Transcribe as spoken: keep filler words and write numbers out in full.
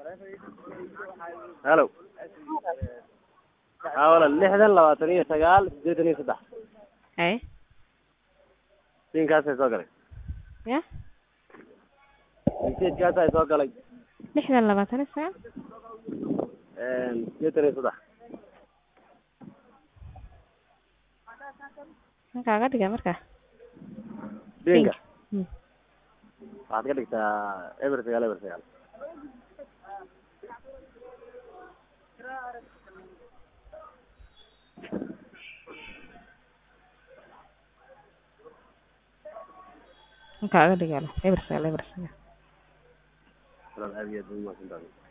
هلو حاول اللحظة اللواترية سجال جدني صدح اي سين كاسة سوقلي يا سين كاسة سوقلي لحدا labaatan iyo sagaal جدني صدح kaaga dhiga marka سينكا Hmm. waxaad ka dhigtaa eber sagaal eber sagaal kaaga dhiga eber sagaal eber sagaal aad iyo aad u mahadsantahay